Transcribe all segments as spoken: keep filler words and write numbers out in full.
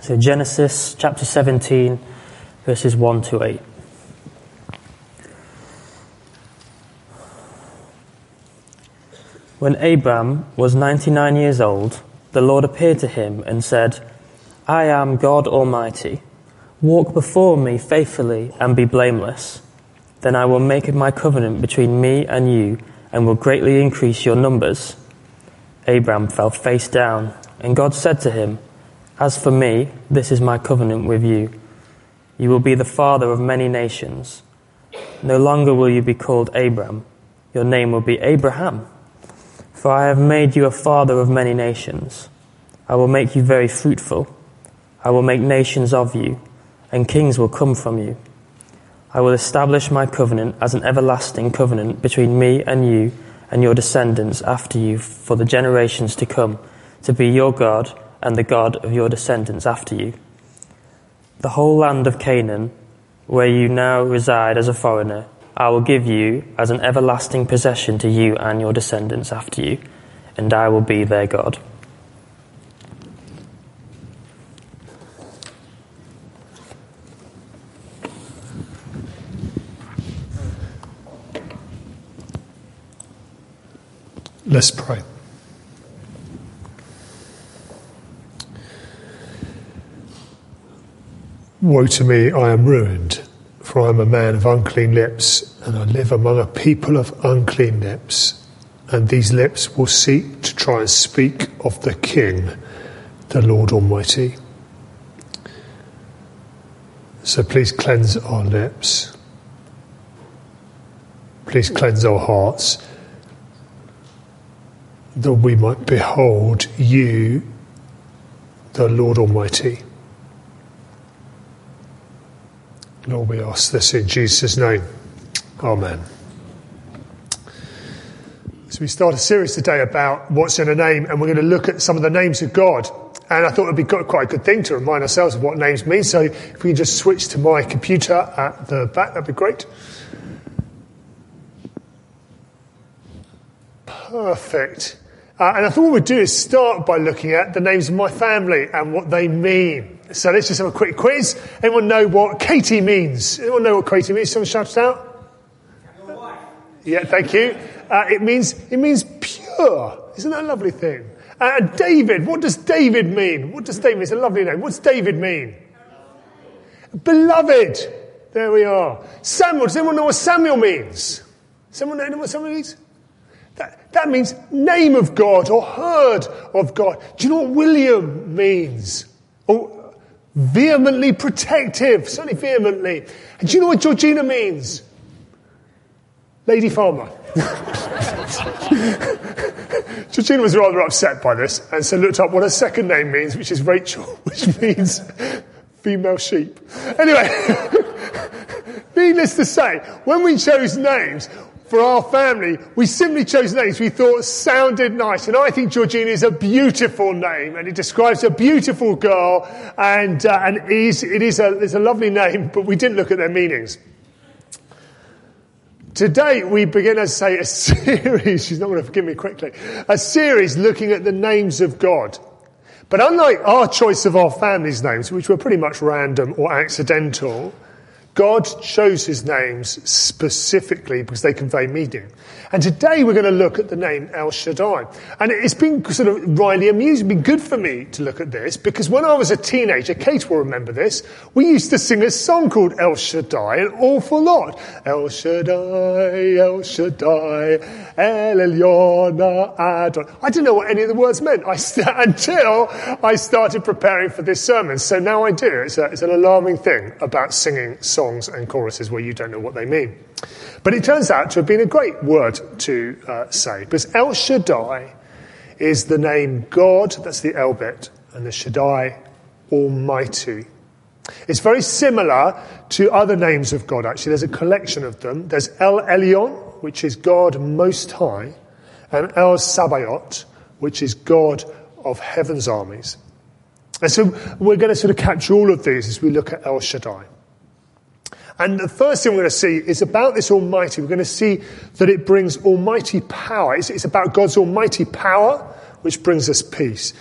So Genesis chapter seventeen, verses one to eight. When Abram was ninety-nine years old, the Lord appeared to him and said, I am God Almighty. Walk before me faithfully and be blameless. Then I will make my covenant between me and you and will greatly increase your numbers. Abram fell face down, and God said to him, As for me, this is my covenant with you. You will be the father of many nations. No longer will you be called Abram. Your name will be Abraham. For I have made you a father of many nations. I will make you very fruitful. I will make nations of you, and kings will come from you. I will establish my covenant as an everlasting covenant between me and you and your descendants after you for the generations to come, to be your God and the God of your descendants after you. The whole land of Canaan, where you now reside as a foreigner, I will give you as an everlasting possession to you and your descendants after you, and I will be their God. Let's pray. Woe to me, I am ruined, for I am a man of unclean lips, and I live among a people of unclean lips. And these lips will seek to try and speak of the King, the Lord Almighty. So please cleanse our lips. Please cleanse our hearts, that we might behold you, the Lord Almighty. Lord, we ask this in Jesus' name. Amen. So we start a series today about what's in a name, and we're going to look at some of the names of God. And I thought it would be quite a good thing to remind ourselves of what names mean. So if we can just switch to my computer at the back, that'd be great. Perfect. Uh, and I thought what we'd do is start by looking at the names of my family and what they mean. So let's just have a quick quiz. Anyone know what Katie means? Anyone know what Katie means? Someone shout it out. Your wife. Yeah, thank you. Uh, it means it means pure. Isn't that a lovely thing? Uh, David. What does David mean? What does David mean? It's a lovely name. What's David mean? Beloved. There we are. Samuel. Does anyone know what Samuel means? Someone know what Samuel means? That, that means name of God or heard of God. Do you know what William means? Oh, vehemently protective. Certainly vehemently. And do you know what Georgina means? Lady Farmer. Georgina was rather upset by this and so looked up what her second name means, which is Rachel, which means female sheep. Anyway, needless to say, when we chose names for our family, we simply chose names we thought sounded nice. And I think Georgina is a beautiful name, and it describes a beautiful girl, and uh, and it is, it is a, it's a lovely name, but we didn't look at their meanings. Today we begin, as I say, a series, she's not going to forgive me quickly, a series looking at the names of God. But unlike our choice of our family's names, which were pretty much random or accidental, God chose his names specifically because they convey meaning. And today we're going to look at the name El Shaddai. And it's been sort of really amusing, been good for me to look at this, because when I was a teenager, Kate will remember this, we used to sing a song called El Shaddai an awful lot. El Shaddai, El Shaddai, El Elyon Adon. I didn't know what any of the words meant I st- until I started preparing for this sermon. So now I do. It's, a, it's an alarming thing about singing songs and choruses where you don't know what they mean. But it turns out to have been a great word to uh, say, because El Shaddai is the name God, that's the El bit, and the Shaddai, Almighty. It's very similar to other names of God, actually. There's a collection of them. There's El Elyon, which is God Most High, and El Sabaoth, which is God of Heaven's armies. And so we're going to sort of capture all of these as we look at El Shaddai. And the first thing we're going to see is about this Almighty. We're going to see that it brings almighty power. It's, it's about God's almighty power, which brings us peace.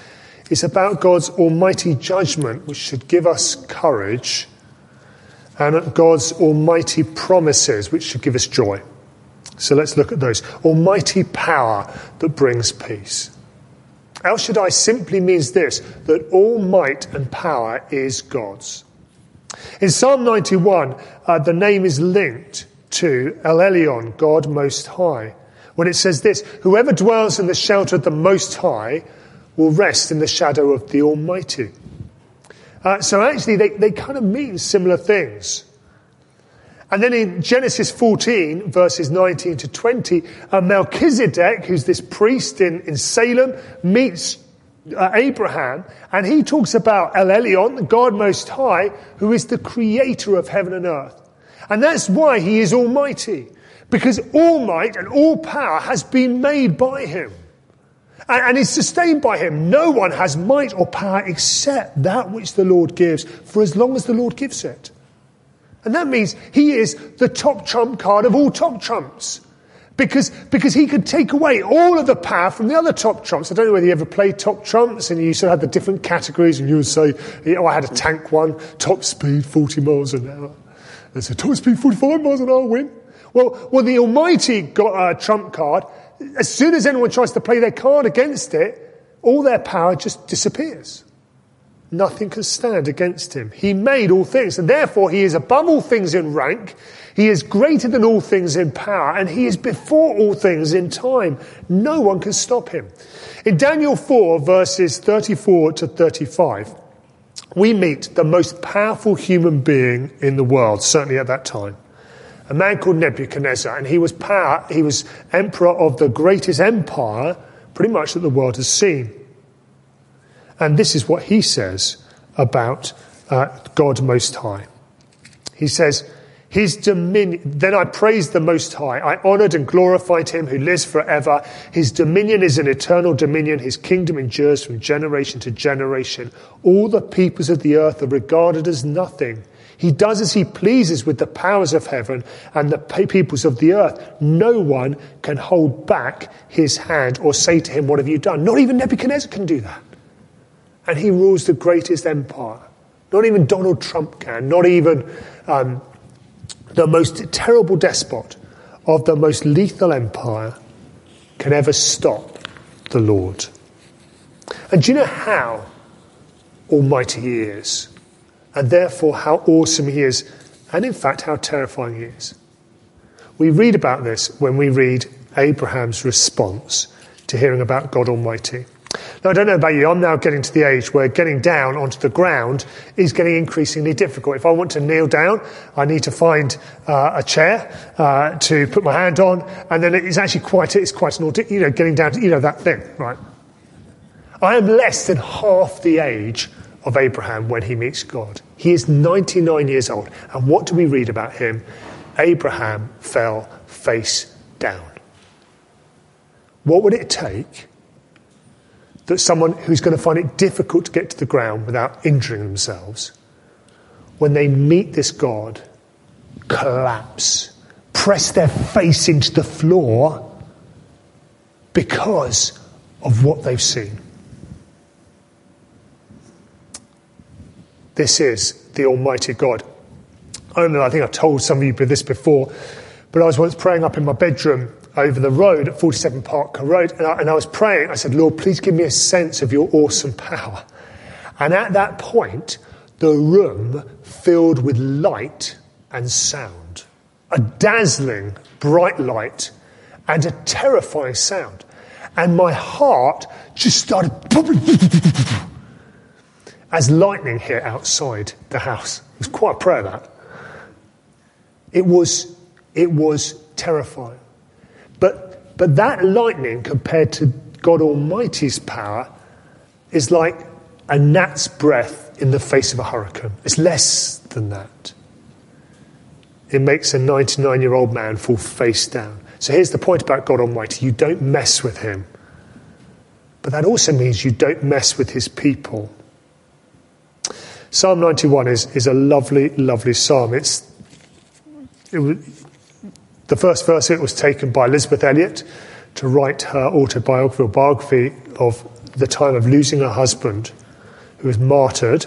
It's about God's almighty judgment, which should give us courage, and God's almighty promises, which should give us joy. So let's look at those. Almighty power that brings peace. El Shaddai simply means this, that all might and power is God's. In Psalm ninety-one, uh, the name is linked to El Elyon, God Most High, when it says this, whoever dwells in the shelter of the Most High will rest in the shadow of the Almighty. Uh, so actually they, they kind of mean similar things. And then in Genesis fourteen, verses nineteen to twenty, uh, Melchizedek, who's this priest in, in Salem, meets uh, Abraham, and he talks about El Elyon, the God Most High, who is the creator of heaven and earth. And that's why he is almighty, because all might and all power has been made by him. And, and is sustained by him. No one has might or power except that which the Lord gives, for as long as the Lord gives it. And that means he is the top trump card of all top trumps. Because, because he could take away all of the power from the other top trumps. I don't know whether you ever played top trumps and you sort of had the different categories and you would say, oh, I had a tank one, top speed forty miles an hour. And so top speed forty-five miles an hour win. Well, well, the almighty got a trump card. As soon as anyone tries to play their card against it, all their power just disappears. Nothing can stand against him. He made all things, and therefore he is above all things in rank. He is greater than all things in power, and he is before all things in time. No one can stop him. In Daniel four, verses thirty-four to thirty-five, we meet the most powerful human being in the world, certainly at that time. A man called Nebuchadnezzar, and he was power, he was emperor of the greatest empire pretty much that the world has seen. And this is what he says about uh, God Most High. He says, his dominion, then I praised the Most High. I honoured and glorified him who lives forever. His dominion is an eternal dominion. His kingdom endures from generation to generation. All the peoples of the earth are regarded as nothing. He does as he pleases with the powers of heaven and the peoples of the earth. No one can hold back his hand or say to him, what have you done? Not even Nebuchadnezzar can do that. And he rules the greatest empire. Not even Donald Trump can. Not even um, the most terrible despot of the most lethal empire can ever stop the Lord. And do you know how almighty he is? And therefore how awesome he is. And in fact how terrifying he is. We read about this when we read Abraham's response to hearing about God Almighty. Now, I don't know about you, I'm now getting to the age where getting down onto the ground is getting increasingly difficult. If I want to kneel down, I need to find uh, a chair uh, to put my hand on, and then it's actually quite, it's quite an ordeal, you know, getting down to, you know, that thing, right? I am less than half the age of Abraham when he meets God. He is ninety-nine years old, and what do we read about him? Abraham fell face down. What would it take that someone who's going to find it difficult to get to the ground without injuring themselves, when they meet this God, collapse, press their face into the floor because of what they've seen? This is the Almighty God. I don't know, I think I've told some of you this before, but I was once praying up in my bedroom over the road at forty-seven Parker Road, and I, and I was praying. I said, Lord, please give me a sense of your awesome power. And at that point, the room filled with light and sound, a dazzling bright light and a terrifying sound. And my heart just started as lightning hit outside the house. It was quite a prayer, that. It was, it was terrifying. But, but that lightning compared to God Almighty's power is like a gnat's breath in the face of a hurricane. It's less than that. It makes a ninety-nine-year-old man fall face down. So here's the point about God Almighty. You don't mess with him. But that also means you don't mess with his people. Psalm ninety-one is, is a lovely, lovely psalm. It's it was, the first verse of it was taken by Elizabeth Elliot to write her autobiography or biography of the time of losing her husband, who was martyred.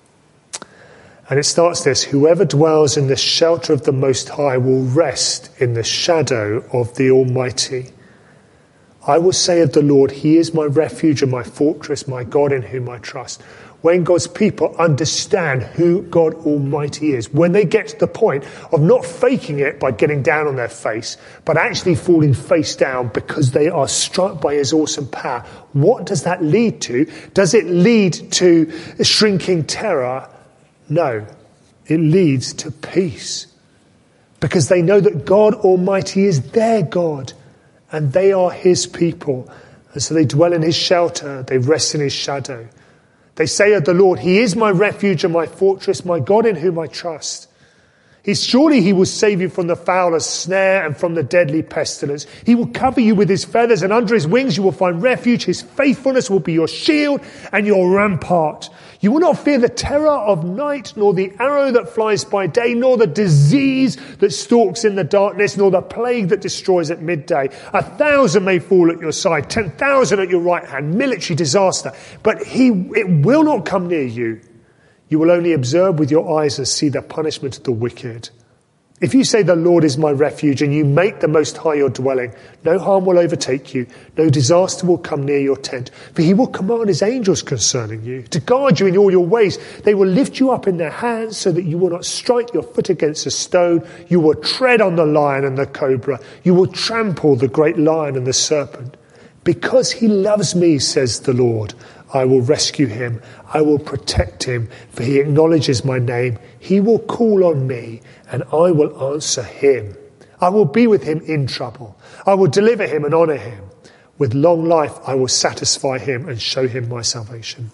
And it starts this: whoever dwells in the shelter of the Most High will rest in the shadow of the Almighty. I will say of the Lord, he is my refuge and my fortress, my God in whom I trust. When God's people understand who God Almighty is, when they get to the point of not faking it by getting down on their face, but actually falling face down because they are struck by his awesome power, what does that lead to? Does it lead to shrinking terror? No, it leads to peace. Because they know that God Almighty is their God and they are his people. And so they dwell in his shelter, they rest in his shadow. They say of the Lord, he is my refuge and my fortress, my God in whom I trust. He's surely he will save you from the fowler's snare and from the deadly pestilence. He will cover you with his feathers, and under his wings you will find refuge. His faithfulness will be your shield and your rampart. You will not fear the terror of night, nor the arrow that flies by day, nor the disease that stalks in the darkness, nor the plague that destroys at midday. A thousand may fall at your side, ten thousand at your right hand, military disaster, but he, it will not come near you. You will only observe with your eyes and see the punishment of the wicked. If you say the Lord is my refuge and you make the Most High your dwelling, no harm will overtake you, no disaster will come near your tent. For he will command his angels concerning you to guard you in all your ways. They will lift you up in their hands so that you will not strike your foot against a stone. You will tread on the lion and the cobra. You will trample the great lion and the serpent. Because he loves me, says the Lord, I will rescue him. I will protect him, for he acknowledges my name. He will call on me, and I will answer him. I will be with him in trouble. I will deliver him and honour him. With long life I will satisfy him and show him my salvation.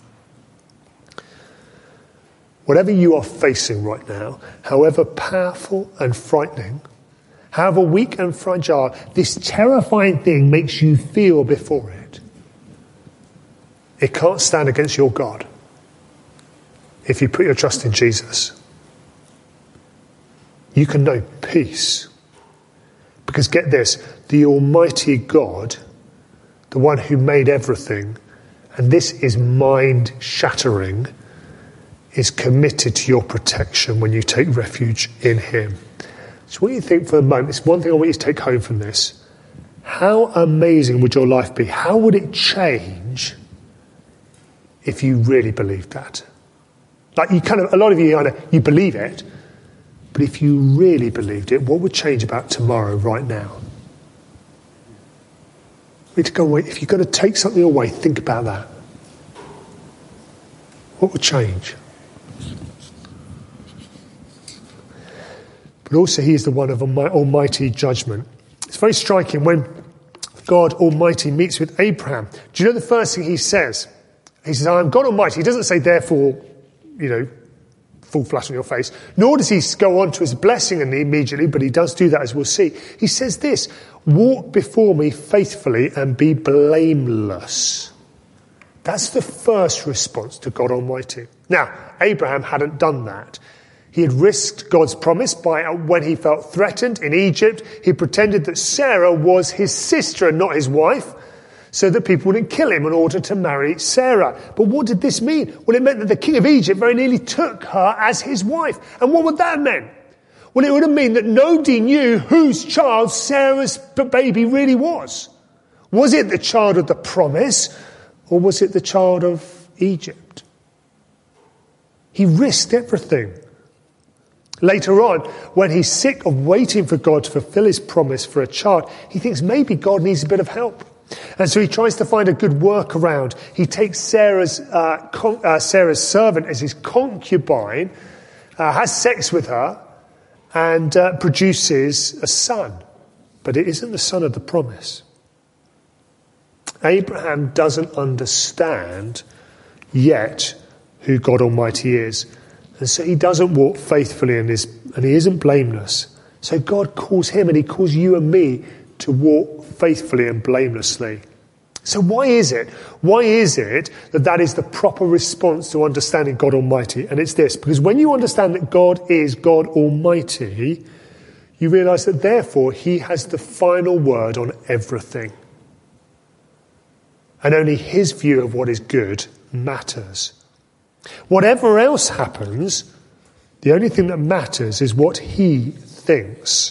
Whatever you are facing right now, however powerful and frightening, however weak and fragile this terrifying thing makes you feel before it, it can't stand against your God if you put your trust in Jesus. You can know peace. Because get this, the Almighty God, the one who made everything, and this is mind-shattering, is committed to your protection when you take refuge in him. So what do you think for a moment? It's one thing I want you to take home from this. How amazing would your life be? How would it change if you really believed that? Like you kind of, a lot of you, I know, you believe it, but if you really believed it, what would change about tomorrow right now? We need to go away. If you're going to take something away, think about that. What would change? But also he is the one of almighty judgment. It's very striking when God Almighty meets with Abraham. Do you know the first thing he says? He says, I am God Almighty. He doesn't say, therefore, you know, fall flat on your face. Nor does he go on to his blessing immediately, but he does do that, as we'll see. He says this, walk before me faithfully and be blameless. That's the first response to God Almighty. Now, Abraham hadn't done that. He had risked God's promise by when he felt threatened in Egypt. He pretended that Sarah was his sister and not his wife, so that people wouldn't kill him in order to marry Sarah. But what did this mean? Well, it meant that the king of Egypt very nearly took her as his wife. And what would that have meant? Well, it would have meant that nobody knew whose child Sarah's baby really was. Was it the child of the promise, or was it the child of Egypt? He risked everything. Later on, when he's sick of waiting for God to fulfill his promise for a child, he thinks maybe God needs a bit of help. And so he tries to find a good workaround. He takes Sarah's uh, con- uh, Sarah's servant as his concubine, uh, has sex with her, and uh, produces a son. But it isn't the son of the promise. Abraham doesn't understand yet who God Almighty is. And so he doesn't walk faithfully in his, and he isn't blameless. So God calls him and he calls you and me to walk faithfully and blamelessly. So why is it? Why is it that that is the proper response to understanding God Almighty? And it's this, because when you understand that God is God Almighty, you realise that therefore he has the final word on everything. And only his view of what is good matters. Whatever else happens, the only thing that matters is what he thinks.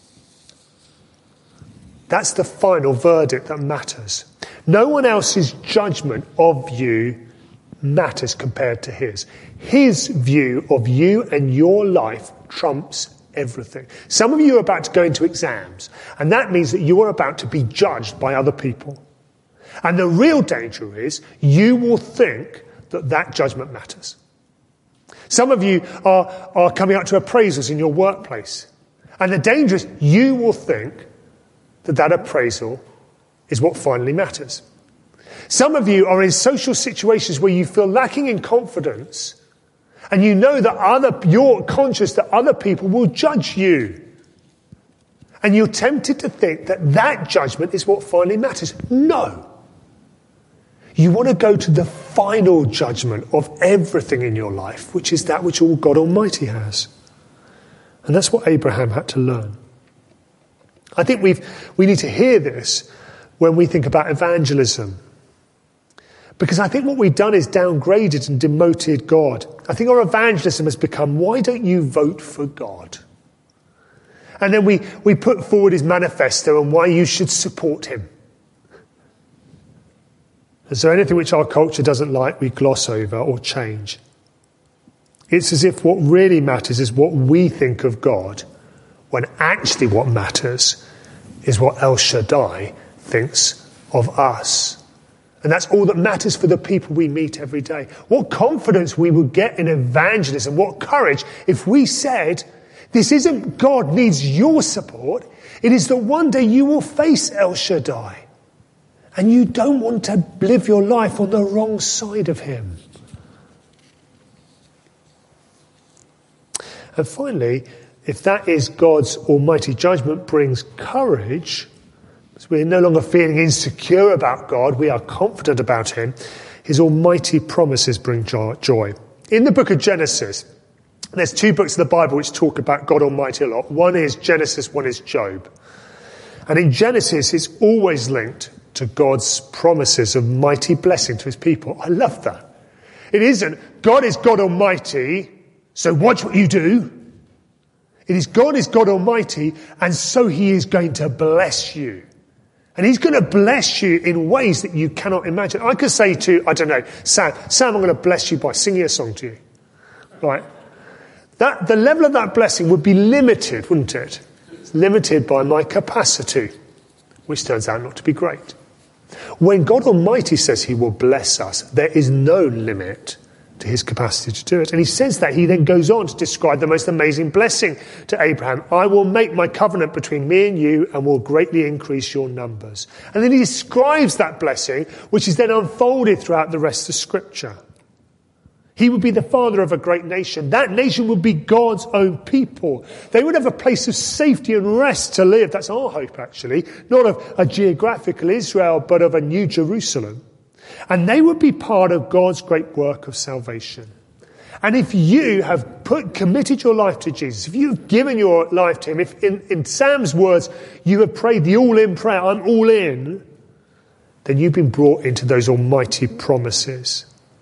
That's the final verdict that matters. No one else's judgment of you matters compared to his. His view of you and your life trumps everything. Some of you are about to go into exams, and that means that you are about to be judged by other people. And the real danger is you will think that that judgment matters. Some of you are, are coming up to appraisals in your workplace, and the danger is you will think that that appraisal is what finally matters. Some of you are in social situations where you feel lacking in confidence, and you know that other, you're conscious that other people will judge you. And you're tempted to think that that judgment is what finally matters. No. You want to go to the final judgment of everything in your life, which is that which all God Almighty has. And that's what Abraham had to learn. I think we've, we need to hear this when we think about evangelism. Because I think what we've done is downgraded and demoted God. I think our evangelism has become, why don't you vote for God? And then we, we put forward his manifesto and why you should support him. And so anything which our culture doesn't like, we gloss over or change. It's as if what really matters is what we think of God, when actually what matters is what El Shaddai thinks of us. And that's all that matters for the people we meet every day. What confidence we would get in evangelism, what courage if we said, this isn't God needs your support, it is that one day you will face El Shaddai. And you don't want to live your life on the wrong side of him. And finally, if that is God's almighty judgment brings courage, because we're no longer feeling insecure about God, we are confident about him, his almighty promises bring joy. In the book of Genesis, there's two books of the Bible which talk about God Almighty a lot. One is Genesis, one is Job. And in Genesis, it's always linked to God's promises of mighty blessing to his people. I love that. It isn't, God is God Almighty, so watch what you do. It is, God is God Almighty, and so he is going to bless you. And he's going to bless you in ways that you cannot imagine. I could say to, I don't know, Sam, Sam, I'm going to bless you by singing a song to you. Right? That, the level of that blessing would be limited, wouldn't it? It's limited by my capacity, which turns out not to be great. When God Almighty says he will bless us, there is no limit to his capacity to do it. And he says that, he then goes on to describe the most amazing blessing to Abraham. I will make my covenant between me and you and will greatly increase your numbers. And then he describes that blessing, which is then unfolded throughout the rest of Scripture. He would be the father of a great nation. That nation would be God's own people. They would have a place of safety and rest to live. That's our hope, actually. Not of a geographical Israel, but of a new Jerusalem. And they would be part of God's great work of salvation. And if you have put, committed your life to Jesus, if you've given your life to him, if in, in Sam's words, you have prayed the all-in prayer, I'm all in, then you've been brought into those almighty promises.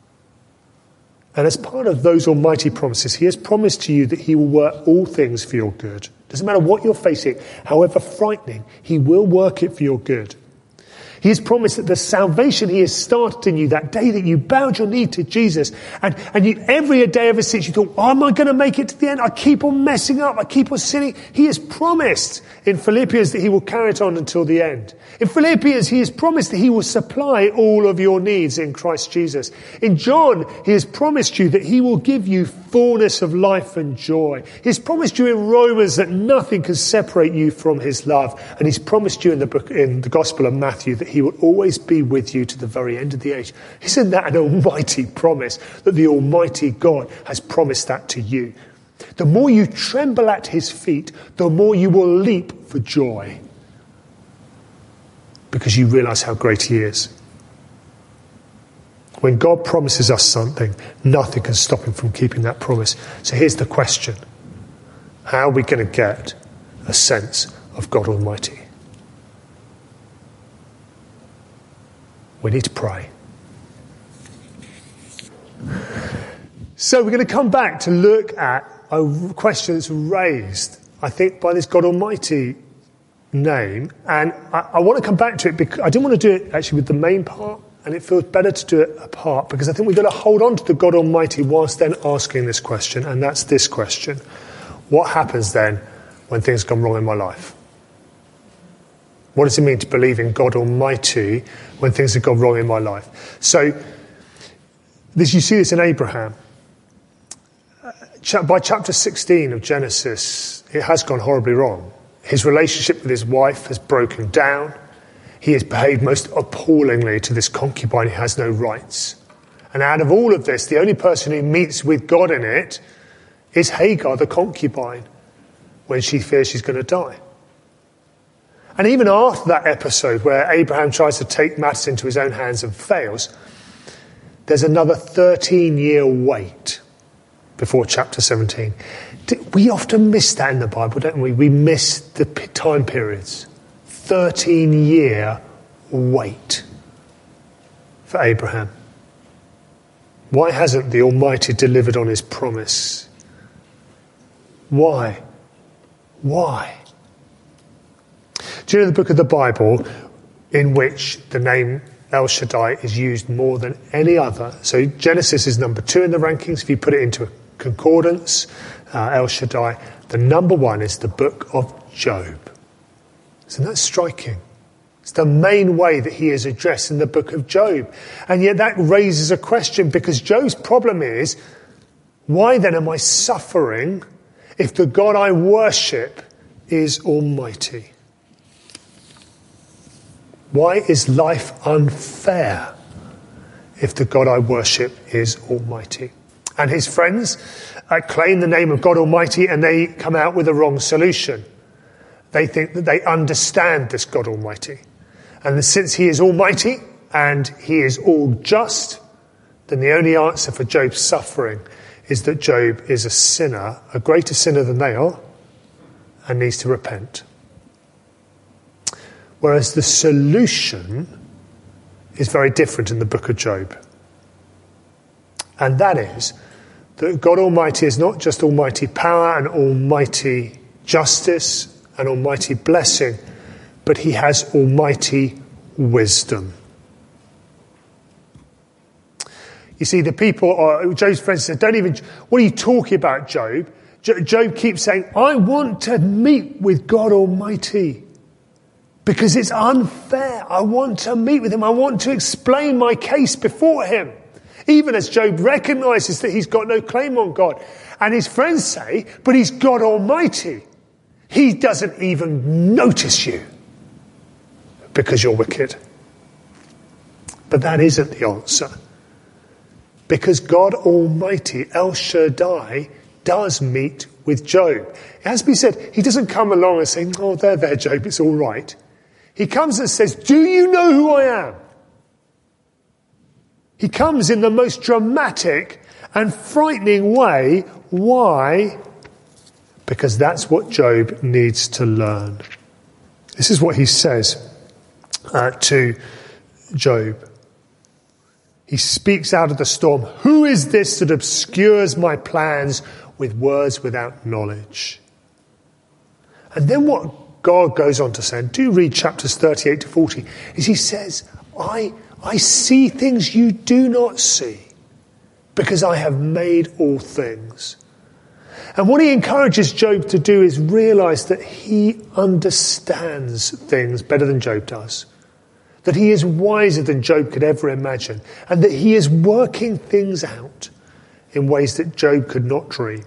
And as part of those almighty promises, he has promised to you that he will work all things for your good. Doesn't matter what you're facing, however frightening, he will work it for your good. He has promised that the salvation he has started in you, that day that you bowed your knee to Jesus, and, and you, every day ever since you thought, oh, am I going to make it to the end? I keep on messing up, I keep on sinning. He has promised in Philippians that he will carry it on until the end. In Philippians, he has promised that he will supply all of your needs in Christ Jesus. In John, he has promised you that he will give you fullness of life and joy. He's promised you in Romans that nothing can separate you from his love. And he's promised you in the book, in the Gospel of Matthew, that he will always be with you to the very end of the age. Isn't that an almighty promise, that the Almighty God has promised that to you? The more you tremble at his feet, the more you will leap for joy, because you realize how great he is. When God promises us something, nothing can stop him from keeping that promise. So here's the question. How are we going to get a sense of God Almighty? We need to pray. So we're going to come back to look at a question that's raised, I think, by this God Almighty name. And I, I want to come back to it because I didn't want to do it actually with the main part, and it feels better to do it apart because I think we've got to hold on to the God Almighty whilst then asking this question, and that's this question. What happens then when things go wrong in my life? What does it mean to believe in God Almighty when things have gone wrong in my life? So this, you see this in Abraham. By chapter sixteen of Genesis, it has gone horribly wrong. His relationship with his wife has broken down. He has behaved most appallingly to this concubine who has no rights. And out of all of this, the only person who meets with God in it is Hagar, the concubine, when she fears she's going to die. And even after that episode where Abraham tries to take matters into his own hands and fails, there's another thirteen-year wait before chapter seventeen. We often miss that in the Bible, don't we? We miss the time periods. thirteen-year wait for Abraham. Why hasn't the Almighty delivered on his promise? Why? Why? Do you know the book of the Bible in which the name El Shaddai is used more than any other? So Genesis is number two in the rankings. If you put it into a concordance, uh, El Shaddai, the number one is the book of Job. Isn't that striking? It's the main way that he is addressed in the book of Job. And yet that raises a question, because Job's problem is, why then am I suffering if the God I worship is almighty? Why is life unfair if the God I worship is almighty? And his friends uh, claim the name of God Almighty, and they come out with a wrong solution. They think that they understand this God Almighty. And since he is almighty and he is all just, then the only answer for Job's suffering is that Job is a sinner, a greater sinner than they are, and needs to repent. Whereas the solution is very different in the book of Job. And that is that God Almighty is not just almighty power and almighty justice and almighty blessing, but he has almighty wisdom. You see, the people, are, Job's friends said, don't even, what are you talking about, Job? Job keeps saying, I want to meet with God Almighty because it's unfair. I want to meet with him. I want to explain my case before him. Even as Job recognises that he's got no claim on God. And his friends say, but he's God Almighty. He doesn't even notice you because you're wicked. But that isn't the answer. Because God Almighty, El Shaddai, does meet with Job. It has to be said, he doesn't come along and say, oh, there, there, Job, it's all right. He comes and says, do you know who I am? He comes in the most dramatic and frightening way. Why? Because that's what Job needs to learn. This is what he says uh, to Job. He speaks out of the storm. Who is this that obscures my plans with words without knowledge? And then what God goes on to say, and do read chapters thirty-eight to forty, is he says, I I see things you do not see, because I have made all things. And what he encourages Job to do is realise that he understands things better than Job does. That he is wiser than Job could ever imagine. And that he is working things out in ways that Job could not dream.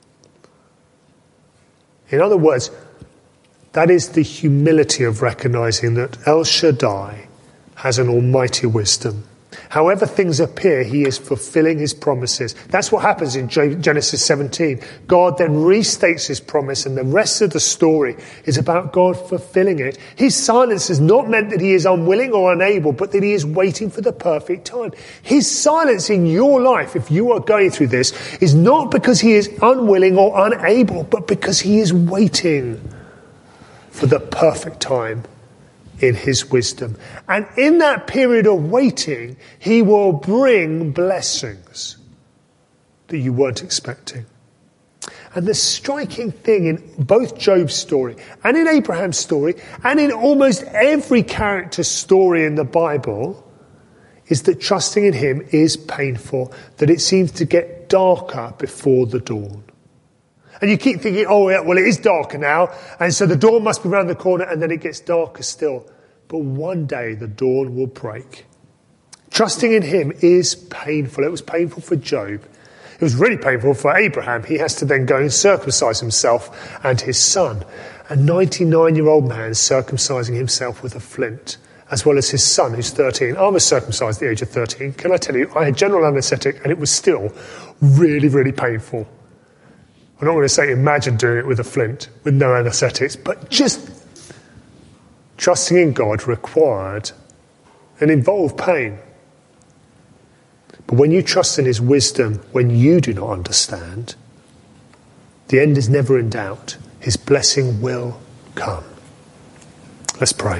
In other words, that is the humility of recognising that El Shaddai has an almighty wisdom. However things appear, he is fulfilling his promises. That's what happens in Genesis seventeen. God then restates his promise, and the rest of the story is about God fulfilling it. His silence has not meant that he is unwilling or unable, but that he is waiting for the perfect time. His silence in your life, if you are going through this, is not because he is unwilling or unable, but because he is waiting for the perfect time in his wisdom. And in that period of waiting, he will bring blessings that you weren't expecting. And the striking thing in both Job's story and in Abraham's story and in almost every character's story in the Bible is that trusting in him is painful, that it seems to get darker before the dawn. And you keep thinking, oh, yeah, well, it is darker now, and so the dawn must be around the corner, and then it gets darker still. But one day the dawn will break. Trusting in him is painful. It was painful for Job. It was really painful for Abraham. He has to then go and circumcise himself and his son. A ninety-nine-year-old man circumcising himself with a flint, as well as his son, who's thirteen. I was circumcised at the age of thirteen. Can I tell you, I had general anaesthetic, and it was still really, really painful. I'm not going to say imagine doing it with a flint, with no anaesthetics, but just trusting in God required and involved pain. But when you trust in his wisdom, when you do not understand, the end is never in doubt. His blessing will come. Let's pray.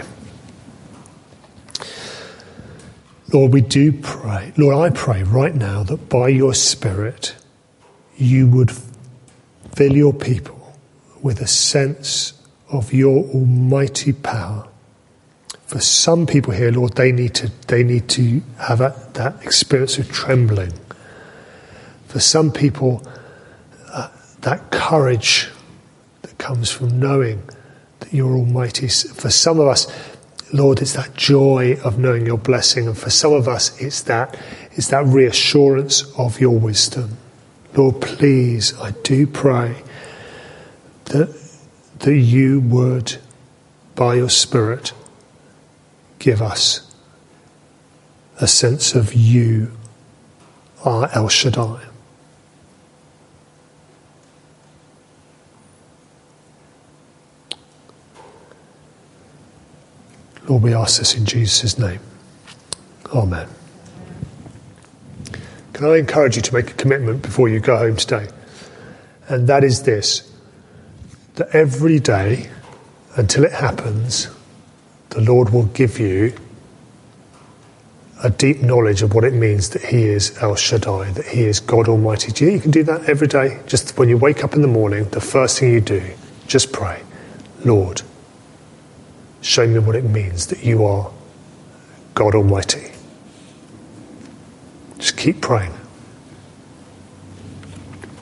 Lord, we do pray. Lord, I pray right now that by your Spirit, you would fill your people with a sense of your almighty power. For some people here, Lord, they need to they need to have a, that experience of trembling. For some people, uh, that courage that comes from knowing that you're almighty. For some of us, Lord, it's that joy of knowing your blessing, and for some of us, it's that it's that reassurance of your wisdom. Lord, please, I do pray that that you would, by your Spirit, give us a sense of you are El Shaddai. Lord, we ask this in Jesus' name. Amen. Can I encourage you to make a commitment before you go home today? And that is this, that every day, until it happens, the Lord will give you a deep knowledge of what it means that he is El Shaddai, that he is God Almighty. Do you think you can do that every day? Just when you wake up in the morning, the first thing you do, just pray, Lord, show me what it means that you are God Almighty. Just keep praying.